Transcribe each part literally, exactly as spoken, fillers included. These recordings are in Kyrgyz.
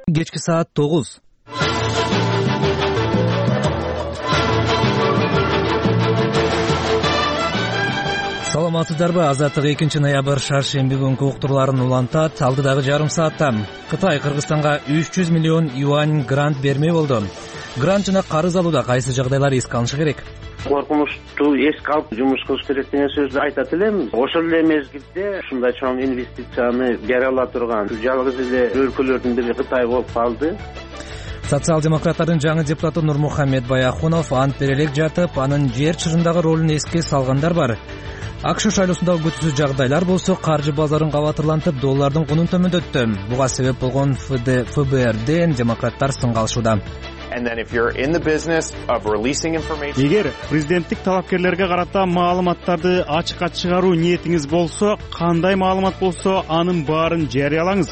Кечки саат тогуз. Саламатсыздарбы? Азаттык экинчи ноябрь шаршемби күнкү уктурларын улантат. Алдыдагы жарым саатта Кытай Кыргызстанга үч жүз миллион юань грант бермей болду. Грант жана карыз алууда кайсы жагдайлар эске алынышы керек? Коркунучту эске алып жумуш кылыш керек деген сөздү айтат элем. Ошол эле мезгилде ушундай чоң инвестицияны бере ала турган жалгыз эле өлкөлөрдүн бири Кытай болуп калды. Социал-демократтардын жаңы депутаты Нурмухаммед Баяхунов ант бере элек жатып, анын жер чырындагы ролун эске салгандар бар. АКШ шайлоосундагы күтүүсүз жагдайлар болсо каржы базарын кабатырлантып, доллардын кунун төмөндөттү. Буга себеп болгон ФБРден демократтар сынга алышууда. Эгер президенттик талапкерлерге карата маалыматтарды ачыкка чыгаруу ниетиңиз болсо, кандай маалымат болсо, анын баарын жарыялаңыз.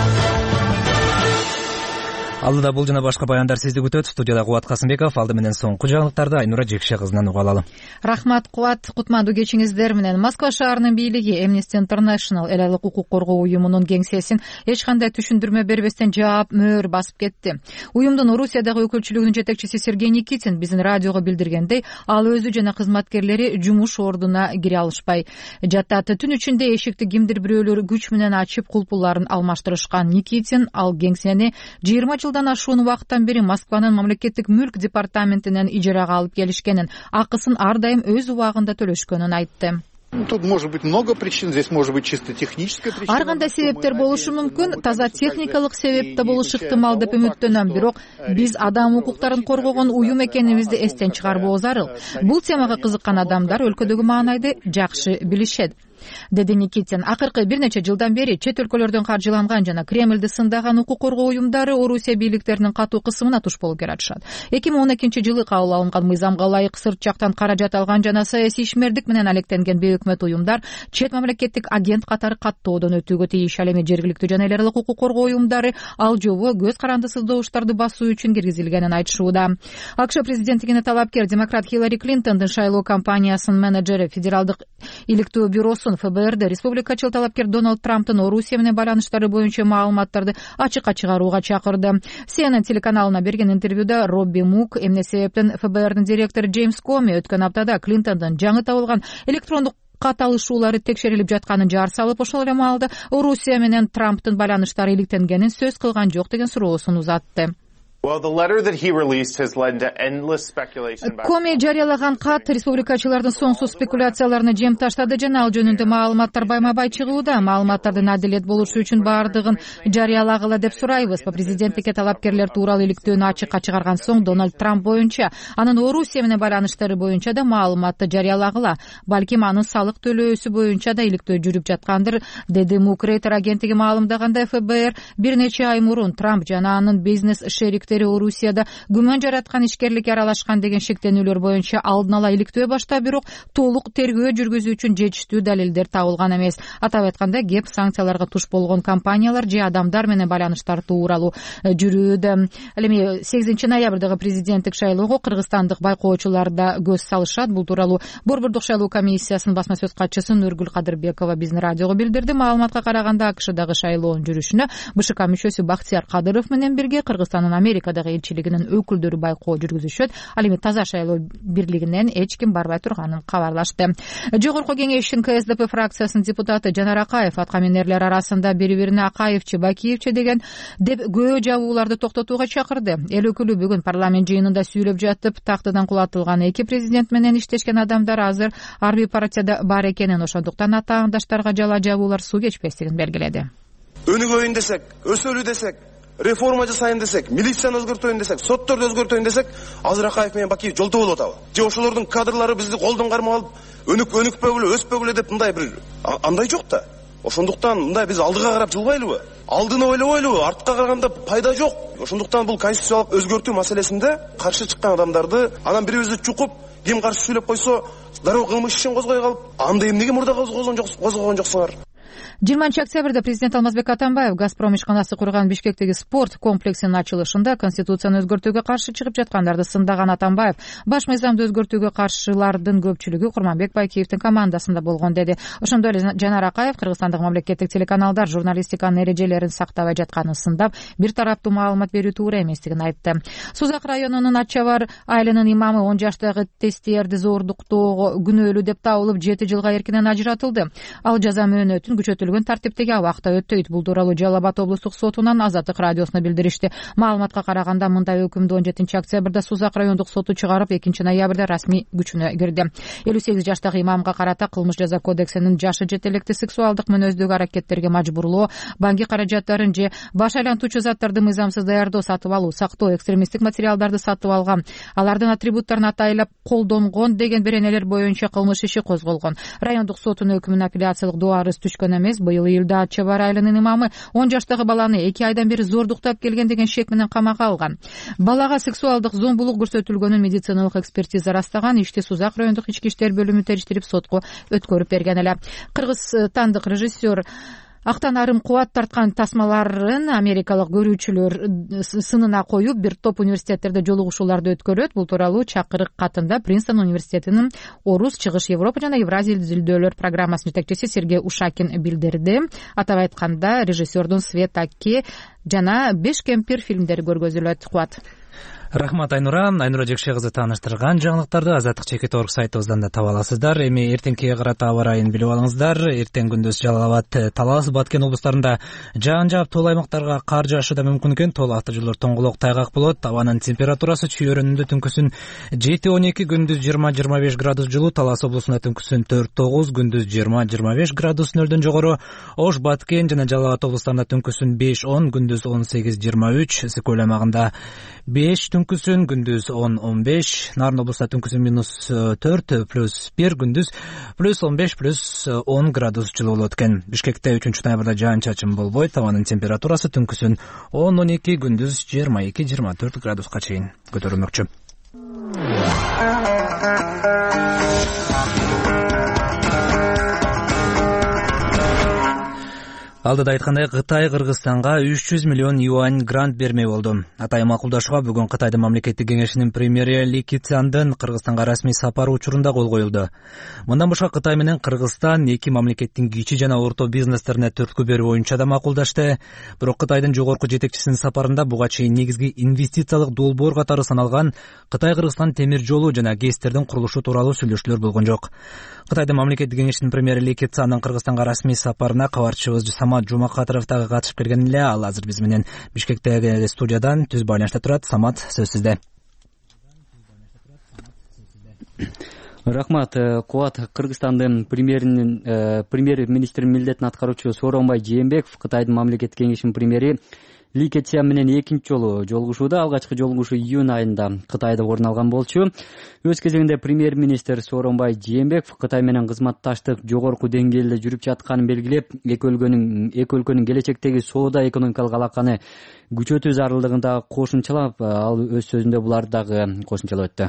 Алдыда бул жана башка баяндар сизди күтөт. Студияда Кубат Касымбеков, алды менен соңку жаңылыктарды Айнура Жекше кызынан уга алалы. Рахмат, Кубат. Кутмандуу кечиңиздер менен. Москва шаарынын бийлиги Amnesty International эл айлык укук коргоо уюмунун кеңсесин эч кандай түшүндүрмө бербестен жаап мөөр басып кетти. Уюмдун Орусиядагы өкүлчүлүгүнүн жетекчиси Сергей Никитин биздин радиого билдиргендей, ал өзү жана кызматкерлери жумуш ордуна кире алышпай жатат. Түн ичинде эшикти кимдир бирөөлөр күч менен ачып, кулпуларын алмаштырышкан. Никитин ал кеңсени жыйырма жыл ашуун убакыттан бери Москванын мамлекеттик мүлк департаментинен ижарага алып келишкенин, акысын ар дайым өз убагында төлөшкөнүн айтты. Тут может быть много причин, здесь может быть чисто техническая причина. Ар кандай себептер болушу мүмкүн, таза техникалык себеп да болушу ыктымал деп үмүттөнөм, бирок биз адам укуктарын коргогон уюм экенибизди эстен чыгарбоо зарыл. Бул темага кызыккан адамдар өлкөдөгү маанайды жакшы билишет, деди Никитин. Акыркы бир нече жылдан бери чет өлкөлөрдөн каржыланган жана Кремлди сындаган укук коргоо уюмдары Орусия бийликтеринин катуу кысымына туш болуп келатышат. эки миң он экинчи жылы кабыл алынган мыйзамга ылайык сырт жактан каражат алган жана саясий ишмердик менен алектенген бейөкмөт уюмдар чет мамлекеттик агент катары каттоодон өтүүгө тийиш. Ал эми жергиликтүү жана эл аралык укук коргоо уюмдары ал жобо көз карандысыз добуштарды басуу үчүн киргизилгенин айтышууда. АКШ президенттигине талапкер демократ Хиллари Клинтондун шайлоо кампаниясынын менеджери, федералдык иликтөө бюросун ФБРде республикачыл талапкер Дональд Трамптын Орусия менен байланыштары боюнча маалыматтарды ачыкка чыгарууга чакырды. Си Эн Эн телеканалына берген интервьюда Робби Мук эмне себептен ФБРдин директору Джеймс Коми өткөн аптада Клинтондун жаңы табылган электрондук кат алышуулары текшерилип жатканын жар салып, ошол эле маалда Орусия менен Трамптын байланыштары иликтенгенин сөз кылган жок деген суроосун узатты. Коми жарыялаган кат республикачылардын соңсуз спекуляцияларына жем таштады жана ал жөнүндө маалыматтар байма-бай чыгууда. Маалыматтардын адилет болушу үчүн баардыгын жарыялагыла деп сурайбыз. Президенттикке талапкерлер тууралуу иликтөөнү ачыкка чыгарган соң Дональд Трамп боюнча, анын Орусия менен байланыштары боюнча да маалыматты жарыялагыла. Балким анын салык төлөөсү боюнча да иликтөө жүрүп жаткандыр, деди Мук. Рейтер агенттиги маалымдагандай, ФБР бир нече ай мурун Трамп жана анын бизнес шериктери Орусияда күмөн жараткан ишкерликке аралашкан деген шектенүүлөр боюнча алдын ала иликтөө баштап, бирок толук тергөө жүргүзүү үчүн жетиштүү далилдер табылган эмес. Атап айтканда, кеп санкцияларга туш болгон компаниялар же адамдар менен байланыштар тууралуу жүрүүдө. Ал эми сегизинчи ноябрдагы президенттик шайлоого кыргызстандык байкоочулар да көз салышат. Бул тууралуу Борбордук шайлоо комиссиясынын басма сөз катчысы Нургүл Кадырбекова биздин радиого билдирди. Маалыматка караганда, АКШдагы шайлоонун жүрүшүнө БШК мүчөсү Бактияр Кадыров менен бирге Кыргызстандын Америка элчилигинин өкүлдөрү байкоо жүргүзүшөт. Ал эми таза шайлоо бирлигинен эч ким барбай турганын кабарлашты. Жогорку кеңештин Ка Эс Де Пе фракциясынын депутаты Жанар Акаев аткаминерлер арасында бири-бирине Акаевчи, Бакиевчи деген деп көө жабууларды токтотууга чакырды. Эл өкүлү бүгүн парламент жыйынында сүйлөп жатып, тактыдан кулатылган эки президент менен иштешкен адамдар азыр ар бир партияда бар экенин, ошондуктан атаандаштарга жала жабуулар суу кечпестигин белгиледи. Өнүгөйүн десек, өсөлү десек, реформа жасайын десек, милицияны өзгөртөйүн десек, сотторду өзгөртөйүн десек, азыр Акаев менен Бакиев жолто болуп атабы? Же ошолордун кадрлары бизди колдон кармап алып, өнүк өнүкпөгүлө, өспөгүлө деп мындай бир андай жок да. Ошондуктан мындай биз алдыга карап жылбайлыбы? Алдыны ойлобойлубу? Артка караганда пайда жок. Ошондуктан бул конституциялык өзгөртүү маселесинде каршы чыккан адамдарды анан бирибизди чукуп, ким каршы сүйлөп койсо, дароо кылмыш ишин козгой калып, анда эмнеге мурда козгогон жоксуңар? жыйырманчы октябрда президент Алмазбек Атамбаев Газпром ишканасы курган Бишкектеги спорт комплексинин ачылышында конституцияны өзгөртүүгө каршы чыгып жаткандарды сындаган Атамбаев баш мыйзамды өзгөртүүгө каршылардын көпчүлүгү Курманбек Байкеевдин командасында болгон деди. Ошондой эле Жанар Акаев кыргызстандык мамлекеттик телеканалдар журналистиканын эрежелерин сактабай жатканын сындап, бир тараптуу маалымат берүү туура эместигин айтты. Сузак районунун Ат Чабар айылынын имамы он жаштагы Тестиерди зоордуктоого күнөөлүү деп табылып жети жылга эркинен ажыратылды. Ал жаза мөөнөтүн күчөтүлгөн тартиптеги абакта өтөйт. Бул тууралуу Жалал Абад облустук сотунан Азаттык радиосуна билдиришти. Маалыматка караганда мындай өкүмдү он жетинчи октябрда Сузак райондук соту чыгарып, экинчи ноябрда расмий күчүнө кирди. элүү сегиз жаштагы имамга карата кылмыш жаза кодексинин жашы жетелекти сексуалдык мүнөздөгү аракеттерге мажбурлоо, банки каражаттарын же баш айлантуучу заттарды мыйзамсыз даярдоо, сатып алуу, сактоо, экстремисттик материалдарды сатып алган, алардын атрибуттарын атайлап колдонгон деген беренелер боюнча кылмыш иши козголгон. Райондук сотунун өкүмүнө апелляциялык доо арыз түшкөн эмес. Быйыл июлда Ат Чабар айылынын имамы он жаштагы баланы эки айдан бери зордуктап келген деген шек менен камакка алган. Балага сексуалдык зомбулук көрсөтүлгөнүн медициналык экспертиза ырастаган. Ишти Сузак райондук ички иштер бөлүмү териштирип сотко өткөрүп берген эле. Кыргызстандык режиссер Актан арым кубат тарткан тасмаларын америкалык көрүүчүлөр сынына коюп, бир топ университеттерде жолугушууларды өткөрөт. Бул тууралуу чакырык катында Принстон университетинин Орус, Чыгыш Европа жана Евразия изилдөөлөр программасынын жетекчиси Сергей Ушакин билдирди. Атап айтканда, режиссердун Свет Аки жана Беш кемпир фильмдери көргөзүлөт. Кубат. Рахмат Айнура. Айнура Жекше кызы тааныштырган жаңылыктарды Азаттык чекит орг сайтыбыздан да таба аласыздар. Эми эртеңки карата аба ырайын билип алыңыздар. Эртең күндүз Жалал Абад, Талас, Баткен облустарында жаан жаап, тоол аймактарга кар жаашы да мүмкүн экен. Тоол автожолдор тоңголок, тайгак болот. Абанын температурасы чүйөрүндө түнкүсүн жети он эки, күндүз жыйырма жыйырма беш градус жылуу. Талас облусунда түнкүсүн төрт тогуз, күндүз жыйырма жыйырма беш градус нөлдөн жогору. Ош, Баткен жана Жалал Абад облустарында түнкүсүн беш он, күндүз он сегиз жыйырма үч. Сыкөл аймагында беш, түнкүсүн күндүз он он беш. Нарын облустта түнкүсүн минус төрт, плюс бир, күндүз плюс он беш, плюс он градус жылуу болот экен. Бишкекте үчүнчү ноябрда жаан чачын болбойт. Абанын температурасы түнкүсүн он он эки, күндүз жыйырма эки жыйырма төрт градуска чейин көтөрүлмөкчү. Алдыда айткандай, Кытай Кыргызстанга үч жүз миллион юань грант бермей болду. Атай макулдашууга бүгүн Кытайдын мамлекеттик кеңешинин премьери Ли Кицяндын Кыргызстанга расмий сапары учурунда кол коюлду. Мындан башка Кытай менен Кыргызстан эки мамлекеттин кичи жана орто бизнестерине төрткү берүү боюнча да макулдашты. Бирок Кытайдын жогорку жетекчисинин сапарында буга чейин негизги инвестициялык долбоор катары саналган Кытай-Кыргызстан темир жолу жана ГЭСтердин курулушу тууралуу сүйлөшүүлөр болгон жок. Кытайдын мамлекеттик кеңешинин премьери Ли Кицяндын Кыргызстанга расмий сапарына кабарчыбыз Самат Жумакатыров дагы катышып келген эле. Ал азыр биз менен Бишкектеги студиядан түз байланышта турат. Самат, сөз сизде. Рахмат. Кубат. Кыргызстандын премьеринин премьер-министринин милдетин аткаруучу Сооронбай Жээнбеков Кытайдын мамлекеттик кеңешинин премьери Ли Кицян менен экинчи жолу жолугушууда. Алгачкы жолугушуу июнь айында Кытайда орун алган болчу. Өз кезегинде премьер-министр Сооронбай Жээнбеков Кытай менен кызматташтык жогорку деңгээлде жүрүп жатканын белгилеп, эки өлкөнүн эки өлкөнүн келечектеги соода экономикалык алаканы күчөтүү зарылдыгын дагы кошумчалап, ал өз сөзүндө буларды дагы кошумчалап өттү.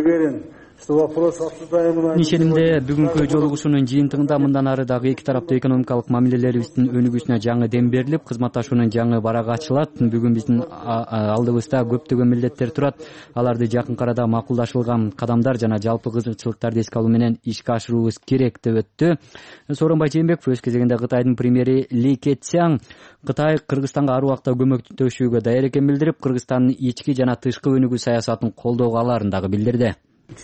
Ишенимде бүгүнкү жолугушуунун жыйынтыгында мындан ары дагы эки тараптуу экономикалык мамилелерибиздин өнүгүүсүнө жаңы дем берилип, кызматташуунун жаңы барагы ачылат. Бүгүн биздин алдыбызда көптөгөн милдеттер турат. Аларды жакын арада макулдашылган кадамдар жана жалпы кызыкчылыктарды эске алуу менен ишке ашыруубуз керек деп өттү. Сооронбай Жээнбеков өз кезегинде Кытайдын премьери Ли Кицян Кытай Кыргызстанга ар убакта көмөктөшүүгө даяр экенин билдирип, Кыргызстандын ички жана тышкы өнүгүү саясатын колдоого аларын дагы билдирди.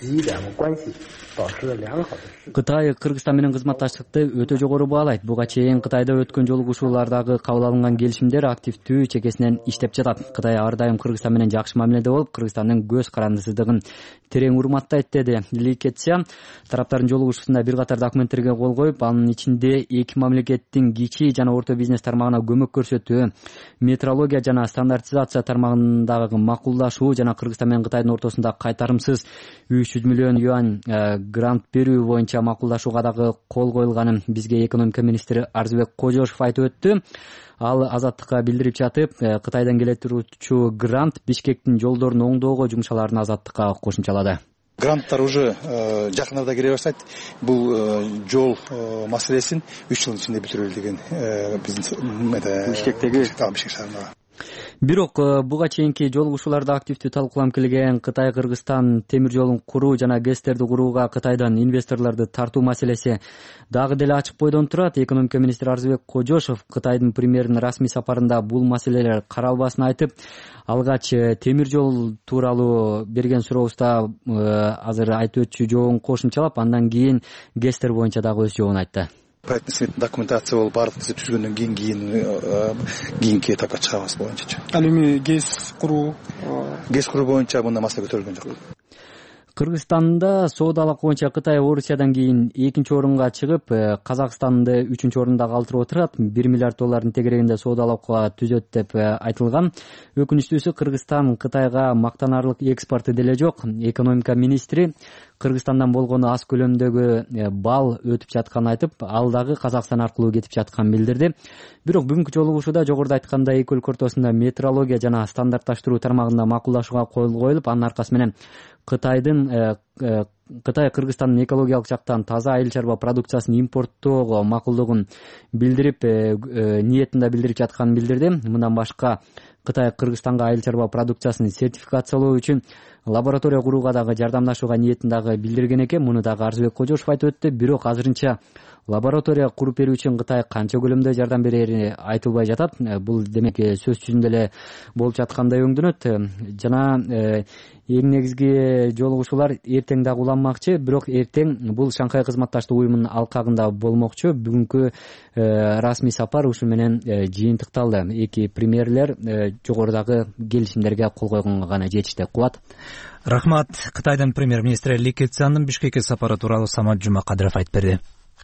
Кытай Кыргызстан менен кызматташтыкты өтө жогору баалайт. Буга чейин Кытайда өткөн жолугушуулардагы кабыл алынган келишимдер активдүү чекесинен иштеп жатат. Кытай ар дайым Кыргызстан менен жакшы мамиледе болуп, Кыргызстандын көз карандысыздыгын терең урматтайт, деди Ли Кицян. Тараптардын жолугушуусунда бир катар документтерге кол коюп, анын ичинде эки мамлекеттин кичи жана орто бизнес тармагына көмөк көрсөтүү, метрология жана стандартизация тармагындагы макулдашуу жана Кыргызстан менен Кытайдын ортосунда кайтарымсыз үч жүз миллион юань грант берүү боюнча макулдашууга дагы кол коюлганын бизге экономика министри Арзыбек Кожошов айтып өттү. Ал Азаттыкка билдирип жатып, Кытайдан келе турчу грант Бишкектин жолдорун оңдоого жумшаларын Азаттыкка кошумчалады. гранттар уже жакын арада келе баштайт. Бул жол маселесин үч жылдын ичинде бүтүрөлү деген биздин Бишкектеги Бишкек шаарында. Бирок буга чейинки жолугушууларда активдүү талкууланып келген Кытай Кыргызстан темир жолун куруу жана ГЭСтерди курууга Кытайдан инвесторлорду тартуу маселеси дагы деле ачык бойдон турат. Экономика министри Арзыбек Кожошов Кытайдын премьеринин расмий сапарында бул маселелер каралбасын айтып, алгач темир жол тууралуу берген сурообузда азыр айтып өтчү жообун кошумчалап, андан кийин ГЭСтер боюнча дагы өз жообун айтты. Проектный сметный документация болуп баардыгыбызды түзгөндөн кийин кийин кийинки этапка чыгабыз боюнча. Ал эми ГЭС куруу ГЭС куруу боюнча мындай маселе көтөрүлгөн жок. Кыргызстанда соодалык боюнча Кытай Орусиядан кийин экинчи орунга чыгып, Казакстанды үчүнчү орунда калтырып отурат. бир миллиард доллардын тегерегинде соодалыкка түзөт деп айтылган. Өкүнүчтүүсү Кыргызстан Кытайга мактанарлык экспорты деле жок. Экономика министри Кыргызстандан болгону аз көлөмдөгү бал өтүп жатканын айтып, ал дагы Казакстан аркылуу кетип жатканын билдирди. Бирок бүгүнкү жолугушууда жогоруда айткандай эки өлкө ортосунда метрология жана стандартташтыруу тармагында макулдашууга кол коюлуп, анын аркасы менен Кытайдын Кытай Кыргызстандын экологиялык жактан таза айыл чарба продукциясын импорттоого макулдугун билдирип, ниетин да билдирип жатканын билдирди. Мындан башка Кытай Кыргызстанга айыл чарба продукциясын сертификациялоо үчүн лаборатория курууга дагы жардамдашууга ниетин дагы билдирген экен. Муну дагы Арзыбек Кожошов айтып өттү. Бирок азырынча лаборатория куруп берүү үчүн Кытай канча көлөмдө жардам берери айтылбай жатат. Бул демек сөз жүзүндө эле болуп жаткандай өңдөнөт. Жана эң негизги жолугушуулар эртең дагы уланмакчы, бирок эртең бул Шанхай кызматташтык уюмунун алкагында болмокчу. Бүгүнкү расмий сапар ушул менен жыйынтыкталды. Эки премьерлер жогорудагы келишимдерге кол койгонго гана жетишти. Кубат. Рахмат. Кытайдын премьер-министри Ли Кэцяндын Бишкекке сапары тууралуу Самат Жумакадыров айтып берди.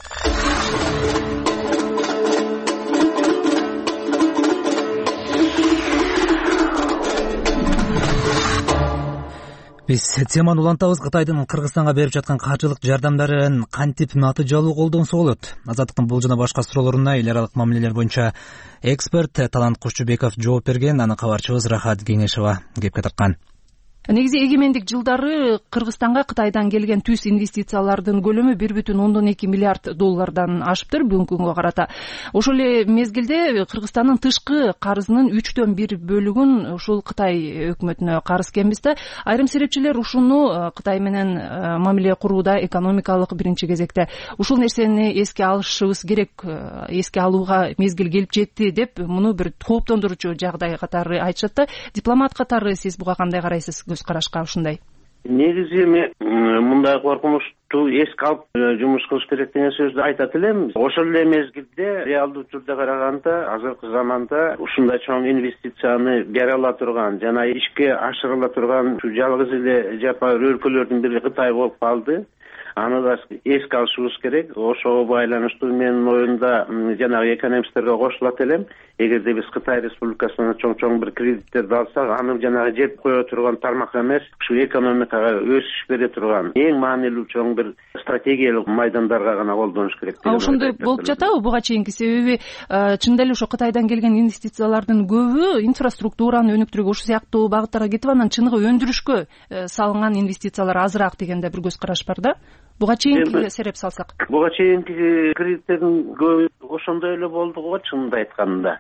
Биз теманы улантабыз. Кытайдын Кыргызстанга берип жаткан каржылык жардамдарын кантип натыйжалуу колдонсо болот? Азаттыктын бул жана башка суроолоруна эл аралык мамилелер боюнча эксперт Талант Кушчубеков жооп берген. Аны кабарчыбыз Рахат Кеңешова кепке тарткан. Негизи эгемендик жылдары Кыргызстанга Кытайдан келген түз инвестициялардын көлөмү бир бүтүн ондон эки миллиард доллардан ашыптыр бүгүнкү күнгө карата. Ошол эле мезгилде Кыргызстандын тышкы карызынын үчтөн бир бөлүгүн ушул Кытай өкмөтүнө карыз экенбиз да. Айрым серепчилер ушуну Кытай менен мамиле курууда экономикалык биринчи кезекте ушул нерсени эске алышыбыз керек, эске алууга мезгил келип жетти деп муну бир кооптондурчу жагдай катары айтышат да. Дипломат катары сиз буга кандай карайсыз? Көз карашка ушундай. Негизи мен мындай коркунучту эске алып жумуш кылыш керек деген сөздү айтат элем. Ошол эле мезгилде реалдуу түрдө караганда азыркы заманда ушундай чоң инвестицияны бере ала турган жана ишке ашырыла турган жалгыз эле жапа өлкөлөрдүн бири Кытай болуп калды. Аны да эске алышыбыз керек. Ошого байланыштуу менин оюмда жанагы экономисттерге кошулат элем. Эгерде биз Кытай Республикасынан чоң-чоң бир кредиттерди алсак, аны жанагы жеп кое турган тармак эмес, ушу экономикага өсүш бере турган эң маанилүү чоң бир стратегиялык майдандарга гана колдонуш керек. А ошондой болуп жатабы буга чейинки? Себеби чындап эле ошо Кытайдан келген инвестициялардын көбү инфраструктураны өнүктүрүүгө, ушул сыяктуу багыттарга кетип, анан чыныгы өндүрүшкө салынган инвестициялар азыраак дегенде бир көз караш бар да. Буга чейинки сереп салсак. Буга чейинки кредиттердин көбү ошондой эле болду го, чынында айтканда.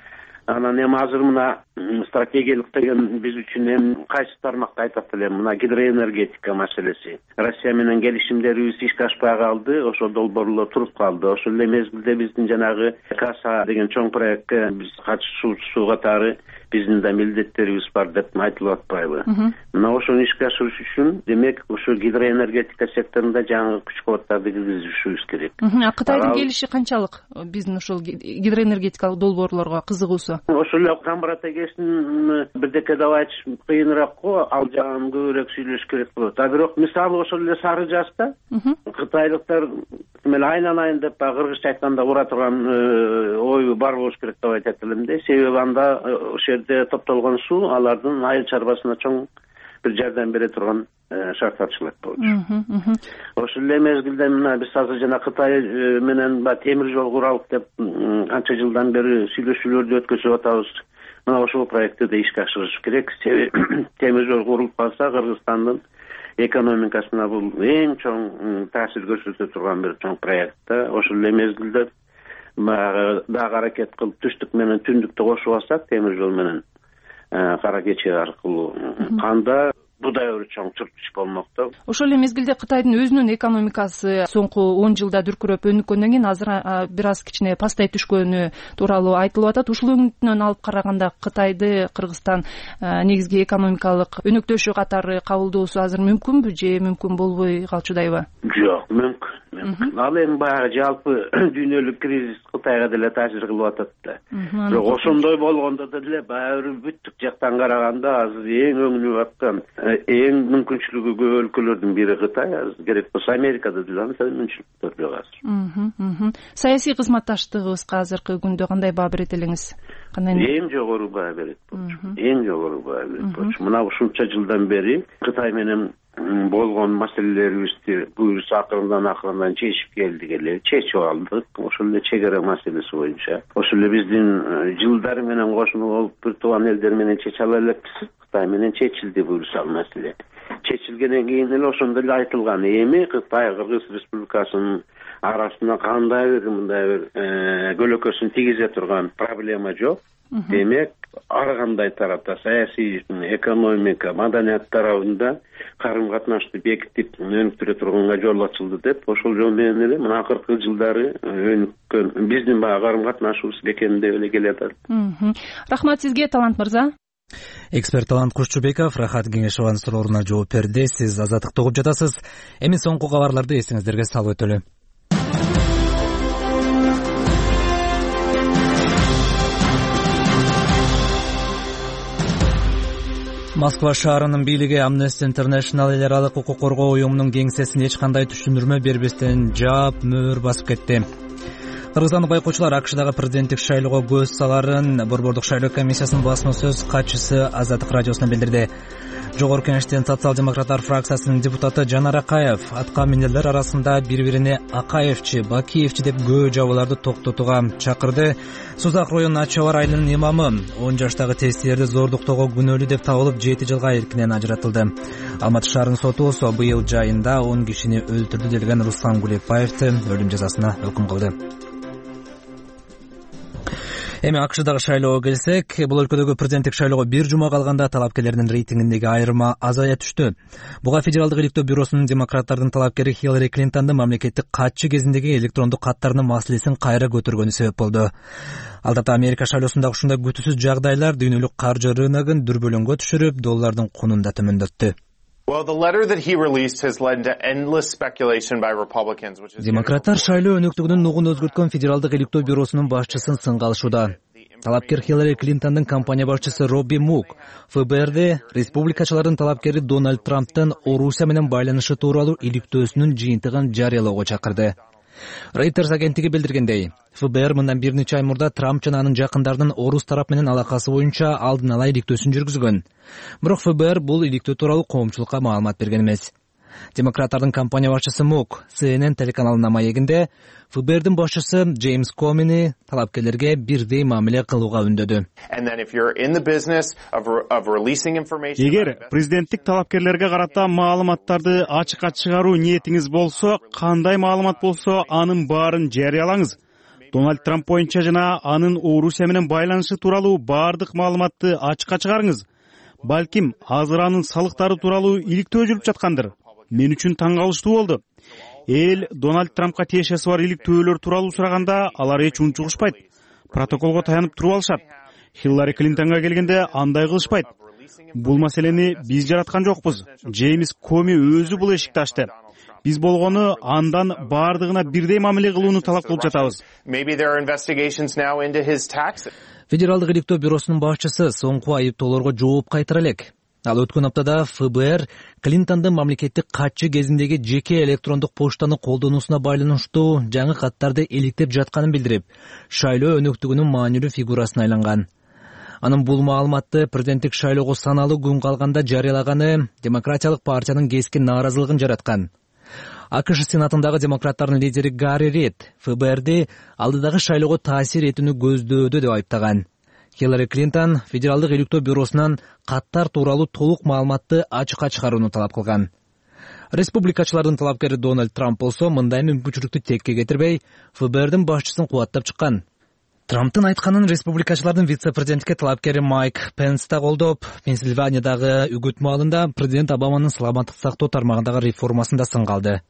Анан эми азыр мына стратегиялык деген биз үчүн эми кайсы тармакты айтат элем, мына гидроэнергетика маселеси. Россия менен келишимдерибиз ишке ашпай калды, ошо долбоорлор туруп калды. Ошол эле мезгилде биздин жанагы Каса деген чоң проектке биз катышуучу катары биздин да милдеттерибиз бар деп айтылып атпайбы? Мына ошону ишке ашырыш үчүн демек ошо гидроэнергетика секторунда жаңы күч кубаттарды киргизишибиз керек. А Кытайдын келиши канчалык биздин ошол гидроэнергетикалык долбоорлорго кызыгуусу? Ошол эле Камбарат эгесин бирдеке деп айтыш кыйыныраак го, ал жагын көбүрөөк сүйлөш керек болот. А бирок мисалы ошол эле Сары Жазда кытайлыктар мен айланайын деп кыргызча айтканда ура турган ою бар болуш керек деп айтат элем да. Себеби анда ошол жерде топтолгон суу алардын айыл чарбасына чоң бир жардам бере турган шарттарчылык болчу. Ошол эле мезгилде мына биз азыр жана Кытай менен темир жол куралык деп канча жылдан бери сүйлөшүүлөрдү өткөзүп атабыз. Мына ошол проектти да ишке ашырыш керек. Себеби темир жол курулуп калса Кыргызстандын экономикасына бул эң чоң таасир көрсөтө турган бир чоң проект да. Ошол эле мезгилде баягы дагы аракет кылып түштүк менен түндүктү кошуп алсак, темир жол менен кара кече аркылуу канда бул да бир чоң түрткүч болмок да. Ошол эле мезгилде Кытайдын өзүнүн экономикасы соңку он жылда дүркүрөп өнүккөндөн кийин азыр бир аз кичине пастай түшкөнү тууралуу айтылып атат. Ушул өңүтүнөн алып караганда Кытайды Кыргызстан негизги экономикалык өнөктөшү катары кабылдоосу азыр мүмкүнбү же мүмкүн болбой калчудайбы? Жок, мүмкүн. Ал эми баягы жалпы дүйнөлүк кризис Кытайга деле таасир кылып атат да. Бирок ошондой болгондо деле баягы бүттүк жактан караганда азыр эң өңүнүп аткан, эң мүмкүнчүлүгү көп өлкөлөрдүн бири Кытай. Азыр керек болсо Америкада деле ансыз мүмкүнчүлүктөр жок азыр. Саясий кызматташтыгыбызга азыркы күндө кандай баа берет элеңиз? Эң жогору баа берет болчу. Эң жогору баа берет болчу. Мына ушунча жылдан бери Кытай менен болгон маселелерибизди буюрса акырындан акырындан чечип келдик эле, чечип алдык. Ошол эле чек ара маселеси боюнча. Ошол эле биздин жылдары менен кошуна болуп бир тууган элдер менен чече ала элекпиз. Кытай менен чечилди буюрса ал маселе. Чечилгенден кийин эле ошондо эле айтылган. Эми Кытай Кыргыз Республикасынын арасында кандай бир мындай бир көлөкөсүн тийгизе турган проблема жок. Демек, ар кандай тарапта саясий, экономика, маданият тарабында карым-катнашты бекитип өнүктүрө турганга жол ачылды деп, ошол жол менен эле мына акыркы жылдары өнүккөн биздин баягы карым-катнашыбыз бекемдеп эле келатат. Рахмат сизге, Талант мырза. Эксперт Талант Кушчубеков Рахат Кеңешованын сурооруна жооп берди. Сиз Азаттыкты угуп жатасыз. Эми соңку кабарларды эсиңиздерге салып өтөлү. Москва шаарынын бийлиги Amnesty International эл аралык укук коргоо уюмунун кеңсесин эч кандай түшүндүрмө бербестен жаап, мөөр басып кетти. Кыргызстандык байкоочулар АКШдагы президенттик шайлоого көз саларын Борбордук шайлоо комиссиясынын басма сөз катчысы Азаттык радиосуна билдирди. Жогорку Кеңештин социал-демократтар фракциясынын депутаты Жанар Акаев атка минерлер арасында бири-бирине Акаевчи, Бакиевчи деп көө жабууларды токтотууга чакырды. Сузак районунун Ачы Абар айылынын имамы он жаштагы тестилерди зордуктоого күнөөлүү деп табылып жети жылга эркинен ажыратылды. Алматы шаарынын соту быйыл жайында он кишини өлтүрдү делген Руслан Гулекбаевди өлүм жазасына өкүм кылды. Эми АКШдагы шайлоого келсек, бул өлкөдөгү президенттик шайлоого бир жума калганда талапкерлердин рейтингиндеги айырма азая түштү. Буга Федералдык иликтөө бюросунун демократтардын талапкери Хиллари Клинтондун мамлекеттик катчы кезиндеги электрондук каттарынын маселесин кайра көтөргөнү себеп болду. Алдата Америка шайлоосундагы ушундай күтүүсүз жагдайлар дүйнөлүк каржы рыногун дүрбөлөңгө түшүрүп, доллардын кунун да төмөндөттү. Демократтар шайлоо өнүктүгүнүн нугун өзгөрткөн Федералдык иликтөө бюросунун башчысын сынга алышууда. Талапкер Хиллари Клинтондун компания башчысы Робби Мук ФБРди республикачылардын талапкери Дональд Трамптын Орусия менен байланышы тууралуу иликтөөсүнүн жыйынтыгын жарыялоого чакырды. Reuters агенттиги билдиргендей, ФБР мындан бир нече ай мурда Трамп жана анын жакындарынын орус тарап менен алакасы боюнча алдын ала иликтөөсүн жүргүзгөн. Бирок ФБР бул иликтөө тууралуу коомчулукка маалымат берген эмес. Демократтардын компания башчысы Мук Си Эн Эн телеканалына маегинде ФБРдин башчысы Джеймс Комини талапкерлерге бирдей мамиле кылууга үндөдү. Эгер президенттик талапкерлерге карата маалыматтарды ачыкка чыгаруу ниетиңиз болсо, кандай маалымат болсо, анын баарын жарыялаңыз. Дональд Трамп боюнча жана анын Орусия менен байланышы тууралуу баардык маалыматты ачыкка чыгарыңыз. Балким азыр анын салыктары тууралуу иликтөө жүрүп жаткандыр. Мен үчүн таң калыштуу болду. Эл Дональд Трампка тиешеси бар иликтөөлөр тууралуу сураганда алар эч унчугушпайт. Протоколго таянып туруп алышат. Хиллари Клинтонго келгенде андай кылышпайт. Бул маселени биз жараткан жокпуз. Джеймс Коми өзү бул эшикти ачты. Биз болгону андан баардыгына бирдей мамиле кылууну талап кылып жатабыз. Федералдык иликтөө бюросунун башчысы соңку айыптоолорго жооп кайтара элек. Ал өткөн аптада ФБР Клинтондун мамлекеттик катчы кезиндеги жеке электрондук поштаны колдонуусуна байланыштуу жаңы каттарды иликтеп жатканын билдирип, шайлоо өнүктүгүнүн маанилүү фигурасына айланган. Анын бул маалыматты президенттик шайлоого саналуу күн калганда жарыялаганы Демократиялык партиянын кескин нааразылыгын жараткан. АКШ сенатындагы демократтардын лидери Гарри Рид ФБРди алдыдагы шайлоого таасир этүүнү көздөөдү деп айыптаган. Хиллари Клинтон Федералдык иликтөө бюросунан каттар тууралуу толук маалыматты ачыкка чыгарууну талап кылган. Республикачылардын талапкери Дональд Трамп болсо мындай мүмкүнчүлүктү текке кетирбей, ФБРдин башчысын кубаттап чыккан. Трамптын айтканын республикачылардын вице-президентке талапкери Майк Пенс да колдоп, Пенсильваниядагы үгүт маалында президент Обаманын саламаттык сактоо тармагындагы реформасын да сынга алды.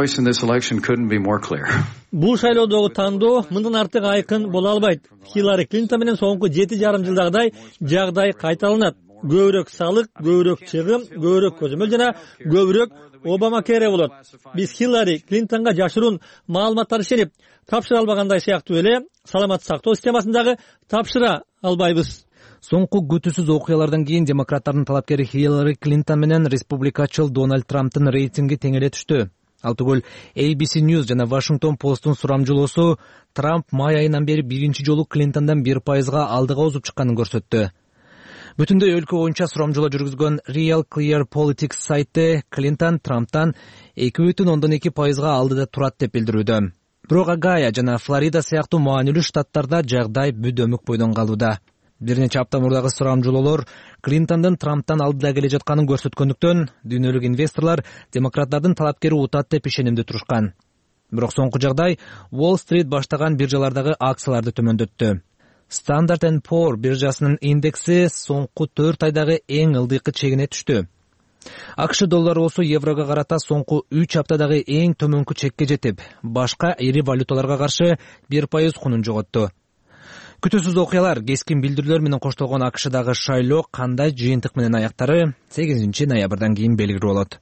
Бул шайлоодогу тандоо мындан артык айкын боло албайт. Хиллари Клинтон менен соңку жети жарым жылдагыдай жагдай кайталанат. Көбүрөөк салык, көбүрөөк чыгым, көбүрөөк көзөмөл жана көбүрөөк Обама кере болот. Биз Хиллари Клинтонго жашыруун маалыматтар ишенип тапшыра албагандай сыяктуу эле саламаттык сактоо системасын дагы тапшыра албайбыз. Соңку күтүүсүз окуялардан кийин демократтардын талапкери Хиллари Клинтон менен республикачыл Дональд Трамптын рейтинги тең эле түштү. Ал түгүл A B C News жана Washington Post'ун сурамжылоосу Трамп май айынан бери биринчи жолу Клинтондон бир пайызга алдыга озуп чыкканын көрсөттү. Бүтүндөй өлкө боюнча сурамжылоо жүргүзгөн Real Clear Politics сайты Клинтон Трамптан эки бүтүн ондон эки пайызга алдыда турат деп билдирүүдө. Бирок Огайо жана Флорида сыяктуу маанилүү штаттарда жагдай бүдөмүк бойдон калууда. Бир нече апта мурдагы сурамжылоолор Клинтондун Трамптан алдыда келе жатканын көрсөткөндүктөн дүйнөлүк инвесторлор демократтардын талапкери утат деп ишенимде турушкан. Бирок соңку жагдай Уолл-стрит баштаган биржалардагы акцияларды төмөндөттү. Standard and Poor биржасынын индекси соңку төрт айдагы эң ылдыйкы чегине түштү. АКШ доллары болсо еврого карата соңку үч аптадагы эң төмөнкү чекке жетип, башка ири валюталарга каршы бир пайыз кунун жоготту. Күтүүсүз окуялар, кескин билдирүүлөр менен коштолгон АКШдагы шайлоо кандай жыйынтык менен аяктары сегизинчи ноябрдан кийин белгилүү болот.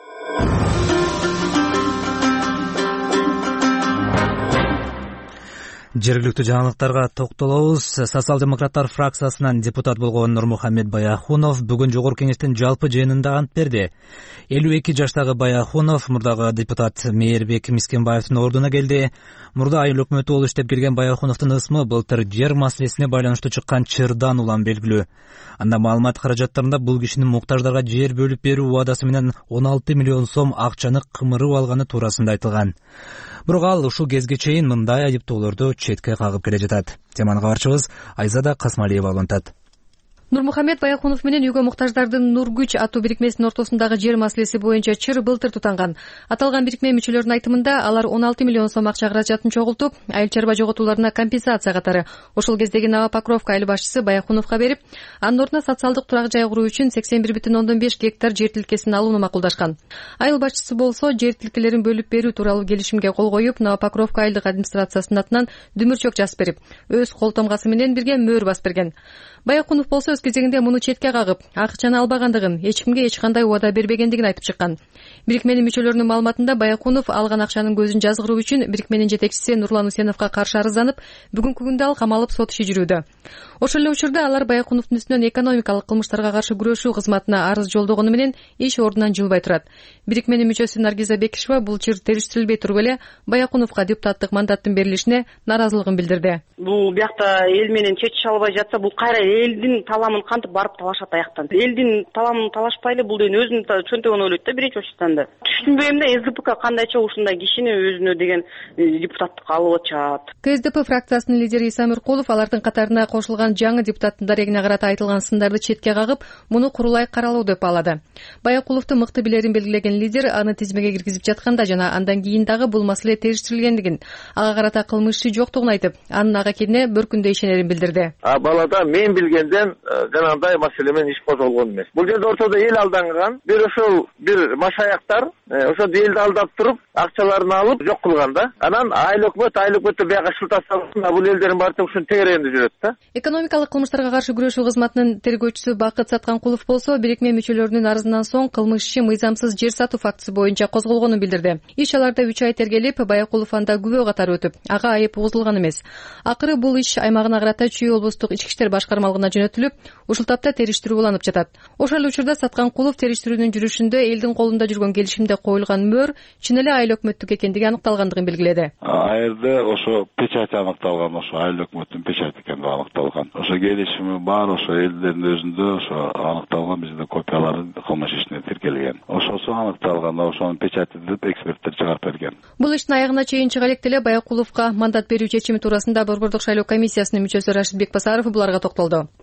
Жергиликтүү жаңылыктарга токтолобуз. Социал-демократтар фракциясынан депутат болгон Нурмухаммед Баяхунов бүгүн жогорку кеңештин жалпы жыйынында ант берди. элүү эки жаштагы Баяхунов мурдагы депутат Мээрбек Мискенбаевдин ордуна келди. Мурда айыл өкмөтү болуп иштеп келген Баяхуновдун ысмы былтыр жер маселесине байланыштуу чыккан чырдан улам белгилүү. Анда маалымат каражаттарында бул кишинин муктаждарга жер бөлүп берүү убадасы менен он алты миллион сом акчаны кымырып алганы туурасында айтылган. Бирок ал ушул кезге чейин мындай айыптоолорду четке кагып келе жатат. Теманы кабарчыбыз Айзада Касмалиева улантат. Нурмухаммед Баяхунов менен үйгө муктаждардын Нургүч аттуу бирикмесинин ортосундагы жер маселеси боюнча чыр былтыр тутанган. Аталган бирикме мүчөлөрүнүн айтымында алар он алты миллион сом акча каражатын чогултуп, айыл чарба жоготууларына компенсация катары ошол кездеги Новопокровка айыл башчысы Баяхуновго берип, анын ордуна социалдык турак жай куруу үчүн сексен бир бүтүн ондон беш гектар жер тилкесин алууну макулдашкан. Айыл башчысы болсо жер тилкелерин бөлүп берүү тууралуу келишимге кол коюп, Новопокровка айылдык администрациясынын атынан дүмүрчөк жазып берип, өз кол тамгасы менен бирге мөөр басып берген. Баяхунов болсо өз кезегинде муну четке кагып, акчаны албагандыгын, эч кимге эч кандай убада бербегендигин айтып чыккан. Бирикменин мүчөлөрүнүн маалыматында Баяхунов алган акчанын көзүн жазгыруу үчүн бирикменин жетекчиси Нурлан Усеновго каршы арызданып, бүгүнкү күндө ал камалып сот иши жүрүүдө. Ошол эле учурда алар Баяхуновдун үстүнөн экономикалык кылмыштарга каршы күрөшүү кызматына арыз жолдогону менен иш ордунан жылбай турат. Бирикменин мүчөсү Наргиза Бекишева бул чыр териштирилбей туруп эле Баяхуновго депутаттык мандаттын берилишине наразылыгын билдирди. Бул биякта эл менен чечише албай жатса, бул кайра элдин таламын кантип барып талашат аяктан. Элдин таламын талашпай эле бул деген өзүнүн чөнтөгүн ойлойт да биринчи очтанда. Түшүнбөйм да СДПК кандайча ушундай кишини өзүнө деген депутаттыкка алып атышат. КСДП фракциясынын лидери Иса Миркулов алардын катарына кошулган жаңы депутаттын дарегине карата айтылган сындарды четке кагып, муну курулай каралуу деп баалады. Баякуловдун мыкты билерин белгилеген лидер аны тизмеге киргизип жатканда жана андан кийин дагы бул маселе териштирилгендигин, ага карата кылмыш иши жоктугун айтып, анын ага экенине бір күндө ишенерин билдирди. А балада мен билгенден жанагындай маселе менен иш козголгон эмес. Бул жерде ортодо эл алданган, бир ошол бир машаяктар ошо элди алдап туруп, акчаларын алып жок кылган да. Анан айыл өкмөт, айыл өкмөттө бияга шылтап салсын, бул элдердин баары ушунун тегерегинде жүрөт да. Экономикалык кылмыштарга каршы күрөшүү кызматынын тергөөчүсү Бакыт Сатканкулов болсо, бирикме мүчөлөрүнүн арызынан соң кылмыш иши мыйзамсыз жер сатуу фактысы боюнча козголгонун билдирди. Иш аларда үч ай тергелип, Баякулов анда күбө катары өтүп, ага айып угузулган эмес. Акыры бул иш аймагына карата Чүй облустук ички иштер башкармалыгына жөнөтүлүп, ушул тапта териштирүү уланып жатат. Ошол эле учурда Сатканкулов териштирүүнүн жүрүшүндө элдин колунда жүргөн келишимде коюлган мөөр чын эле айыл өкмөттүк экендиги аныкталгандыгын белгиледи. Айылда ошо печать аныкталган, ошо айыл өкмөттүн печати экени аныкталган. Ошо келишими бар, ошо элдердин өзүндө ошо аныкталган, бизде копиялары кылмыш ишине тиркелген. Ошосу аныкталган, ошонун печати деп эксперттер чыгарып берген. Бул иштин аягына чейин чыга элек деле Баякуловго мандат берүү чечими туурасында Борбордук шайлоо комиссиясынын мүчөсү Рашид Бекбасаров буларга токтолду. Тоскоолдук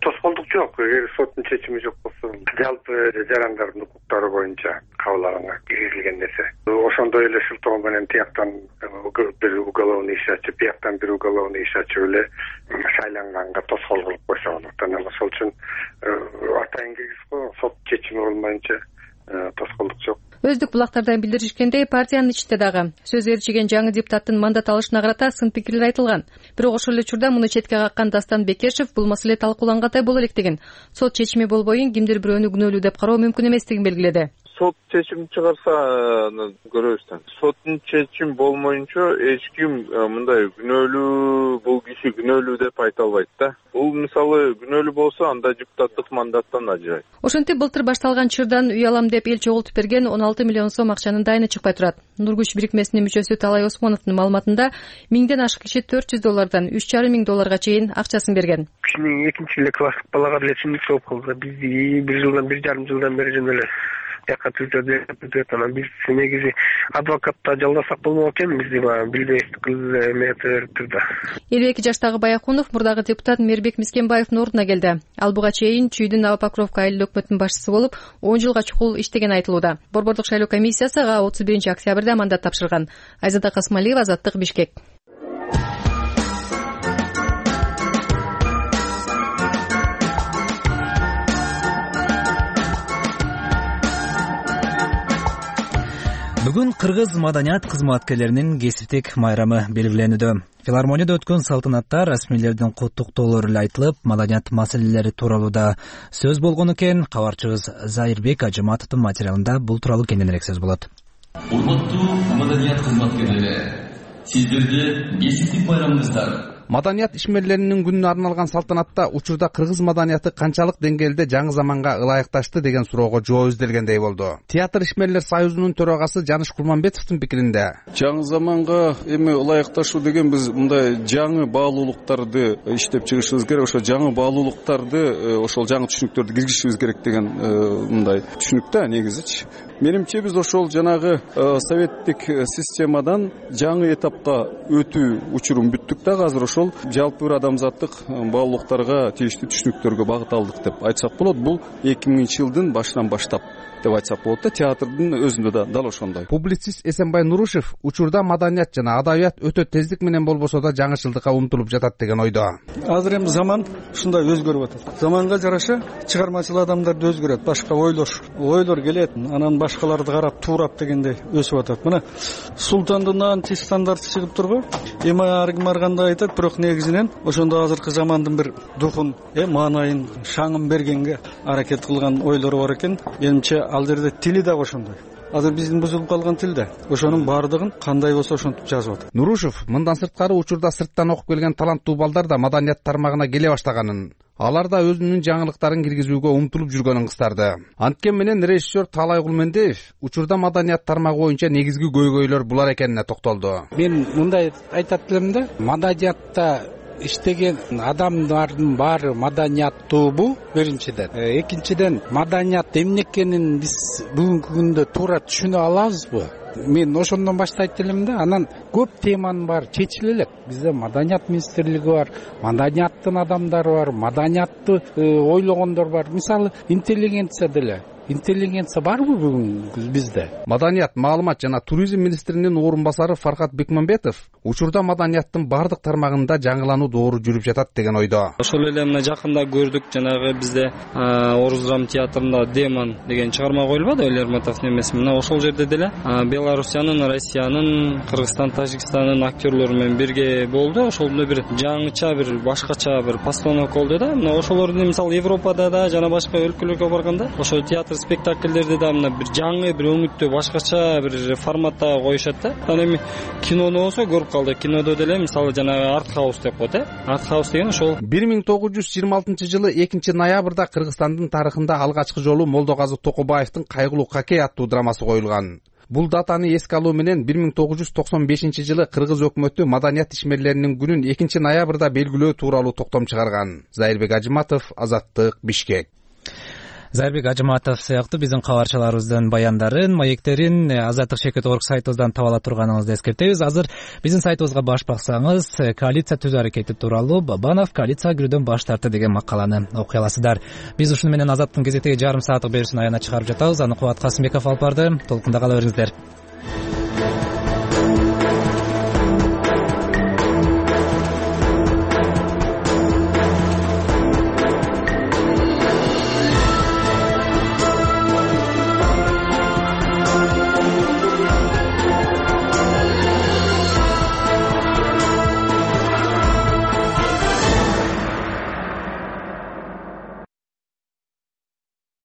Жок, эгер соттун чечими жок болсо, жалпы жарандардын укуктары боюнча кабыл алынга киргизилген нерсе. Ошондой эле шылтоо менен тияктан бир уголовный иш ачып, бияктан бир уголовный иш ачып эле шайланганга тоскоол кылып койсо болот. Анан ошол үчүн атайын киргиз го, сот чечими болмайынча тоскоолдук жок. Өздүк булактардан билдиришкендей, партиянын ичинде дагы сөз ээрчиген жаңы депутаттын мандат алышына карата сын пикирлер айтылган. Бирок ошол эле учурда муну четке каккан Дастан Бекешев бул маселе талкуулангандай боло элек деген. Сот чечими болбойын кимдир бирөөнү күнөөлүү деп кароо мүмкүн эместигин белгиледи. Сот чечим чыгарса көрөбүз да. Соттун чечим болмоюнча эч ким мындай күнөөлүү, бул киши күнөөлүү деп айта албайт да. Бул мисалы күнөөлүү болсо анда депутаттык мандаттан ажырайт. Ошентип былтыр башталган чырдан үй алам деп эл чогултуп берген он алты миллион сом акчанын дайыны чыкпай турат. Нургүч бирикмесинин мүчөсү Талай Осмоновдун маалыматында миңден ашык киши төрт жүз доллардан үч жарым миң долларга чейин акчасын берген. Кишинин экинчи эле класстык балага деле чындык болуп калды. Бизди бир жылдан бир жарым жылдан бери жөн эле жака түзөт, анан биз негизи адвокатта жалдасак болмок экен, бизди баягы билбестик эметип да. элүү эки жаштагы Баяхунов мурдагы депутат Мээрбек Мискенбаевдин ордуна келди. Ал буга чейин Чүйдүн Новопокровка айыл өкмөтүнүн башчысы болуп, он жылга чукул иштеген айтылууда. Борбордук шайлоо комиссиясы ага отуз биринчи октябрда мандат тапшырган. Айзада Касмалиева, Азаттык, Бишкек. Бүгүн кыргыз маданият кызматкерлеринин кесиптик майрамы белгиленүүдө. Филармонияда өткөн салтанатта расмийлердин куттуктоолору эле айтылып, маданият маселелери тууралуу да сөз болгон экен. Кабарчыбыз Зайырбек Ажыматовдун материалында бул тууралуу кененирээк сөз болот. Урматтуу маданият кызматкерлери, сиздерге кесиптик майрамыңыздар. Маданият ишмерлеринин күнүнө арналган салтанатта учурда кыргыз маданияты канчалык деңгээлде жаңы заманга ылайыкташты деген суроого жооп изделгендей болду. Театр ишмерлер союзунун төрагасы Жаныш Кулманбетовдун пикиринде жаңы заманга эми ылайыкташуу деген биз мындай жаңы баалуулуктарды иштеп чыгышыбыз керек, ошо жаңы баалуулуктарды, ошол жаңы түшүнүктөрдү киргизишибиз керек деген мындай түшүнүк да негизичи. Менимче биз ошол жанагы советтик системадан жаңы этапка өтүү учурун бүттүк да, азыр ошол жалпы бир адамзаттык баалуулуктарга, тийиштүү түшүнүктөргө багыт алдык деп айтсак болот. Бул эки миңинчи жылдын башынан баштап деп айтсак болот да, театрдын өзүндө да дал ошондой. Публицист Эсенбай Нурушев учурда маданият жана адабият өтө тездик менен болбосо да жаңычылдыкка умтулуп жатат деген ойдо. Азыр эми заман ушундай өзгөрүп атат. Заманга жараша чыгармачыл адамдар да өзгөрөт, башка ойлор, ойлор келет, анан башкаларды карап туурап дегендей өсүп атат. Мына султандын тиз стандарты чыгып турбу? Эми ар ким ар кандай айтат, бирок негизинен ошондо азыркы замандын бир духун, э маанайын, шаңын бергенге аракет кылган ойлору бар экен. Менимче ал жерде тили да ошондой. Азыр биздин бузулуп калган тил да ошонун баардыгын кандай болсо ошентип жазып атат. Нурушев мындан сырткары учурда сырттан окуп келген таланттуу балдар да маданият тармагына келе баштаганын, алар да өзүнүн жаңылыктарын киргизүүгө умтулуп жүргөнүн кыстарды. Анткени менен режиссер Талай Кулмендеев учурда маданият тармагы боюнча негизги көйгөйлөр булар экенине токтолду. Мен мындай айтат элем да, маданиятта иштеген адамдардын баары маданияттуубу биринчиден. Экинчиден, маданият эмне экенин биз бүгүнкү күндө туура түшүнө алабызбы? Мен ошондон баштайт элем да. Анан көп теманын баары чечиле элек. Бизде маданият министрлиги бар, маданияттын адамдары бар, маданиятты ойлогондор бар. Мисалы, интеллигенция деле. Интеллигенция барбы бүгүн бизде? Маданият, маалымат жана туризм министринин орун басары Фархат Бекмамбетов учурда маданияттын бардык тармагында жаңылануу доору жүрүп жатат деген ойдо. Ошол эле мына жакында көрдүк, жанагы бизде Орус драма театрында Демон деген чыгарма коюлбады, Элерматовдун эмеси. Мына ошол жерде деле Белоруссиянын, Россиянын, Кыргызстан, Тажикстандын актерлору менен бирге болду. Ошолдо бир жаңыча, бир башкача бир постановка болду да. Мына ошолорду мисалы Европада да жана башка өлкөлөргө барганда ошол театр спектакльдерди да мына бир жаңы, бир өңүттүү, башкача бир форматта коюшат да. Анан эми кинону болсо көрүп калдык. Кинодо деле мисалы жанагы арт хаус деп коет, э? Арт хаус деген ошол бир миң тогуз жүз жыйырма алтынчы жылы экинчи ноябрда Кыргызстандын тарыхында алгачкы жолу Молдоказы Токобаевдин Кайгылуу Какей аттуу драмасы коюлган. Бул датаны эске алуу менен бир миң тогуз жүз токсон бешинчи жылы кыргыз өкмөтү маданият ишмерлеринин күнүн экинчи ноябрда белгилөө тууралуу токтом чыгарган. Зайырбек Ажыматов, Азаттык, Бишкек. Зайырбек Ажыматов сыяктуу биздин кабарчыларыбыздын баяндарын, маектерин Азаттык шеркет орг сайтыбыздан таба ала турганыңызды эскертебиз. Азыр биздин сайтыбызга баш баксаңыз, коалиция түзүү аракети тууралуу Бабанов коалицияга кирүүдөн баш тартты деген макаланы окуй аласыздар. Биз ушуну менен Азаттыктын кезектеги жарым сааттык берүүсүн аягына чыгарып жатабыз. Аны Кубат Касымбеков алып барды. Толкунда кала бериңиздер.